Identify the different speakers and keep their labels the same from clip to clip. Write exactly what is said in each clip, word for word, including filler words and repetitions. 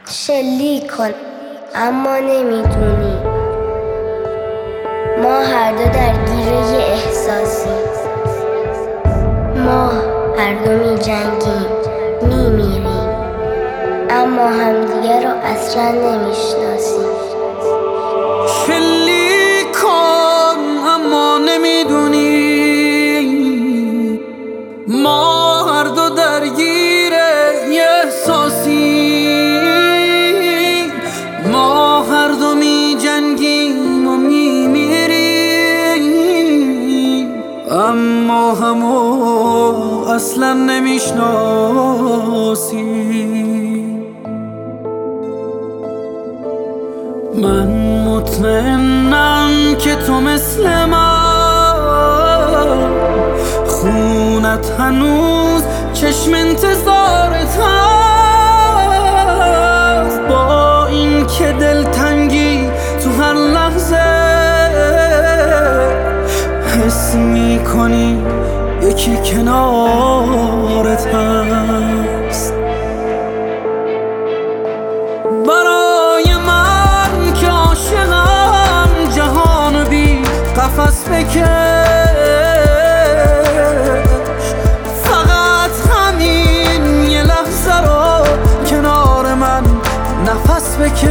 Speaker 1: شلیک کن اما نمیدونی ما هر دو درگیر یه احساسی، ما هر دو می جنگیم می میریم اما همدیگه رو اصلا نمیشناسیم.
Speaker 2: شلیک کن اما نمیدونی ما هر دو درگیر یه احساسی، ما هر دو می جنگیم و می میریم اما همو اصلا نمیشناسیم. من مطمئنم که تو مثل من خونت هنوز چشم انتظارت هست، با این که دلتنگی تو هر لحظه حس میکنی یکی کنارت هست. برای من که عاشقم جهان بی قفس بکش، فقط همین یه لحظه رو کنار من نفس بکش،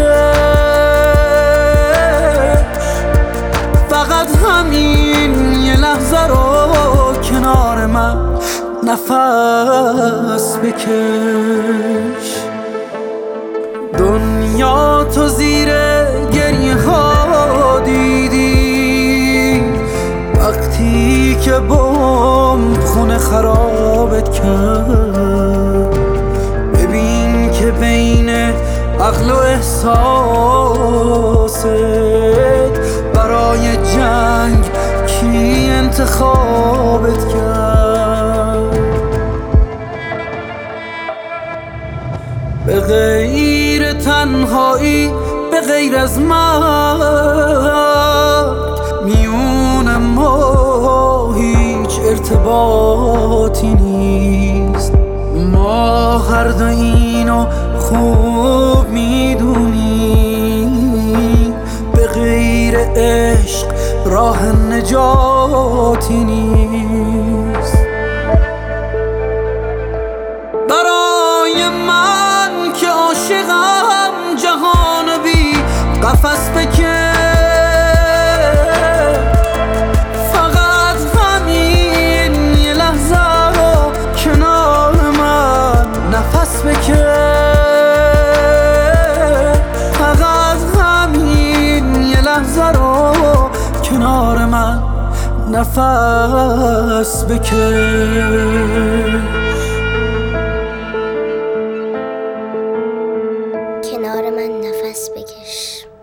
Speaker 2: فقط همین یه لحظه رو کنار من نفس بکش. دنیا تو زیر گریه ها دیدی وقتی که بمب خونه خرابت کرد، ببین که بین عقل و احساست برای جنگ کی انتخابت کرد. به غیر تنهایی به غیر از من میون ما هیچ ارتباطی نیست، ما هر دو اینو خوب میدونیم، به غیر عشق راه نجاتی نیست. برای من که عاشقم جهان بی قفس بکش، فقط همین یه لحظه رو کنار من نفس بکش، فقط همین یه لحظه رو کنار من نفس بکش.
Speaker 1: کنار من نفس بکش.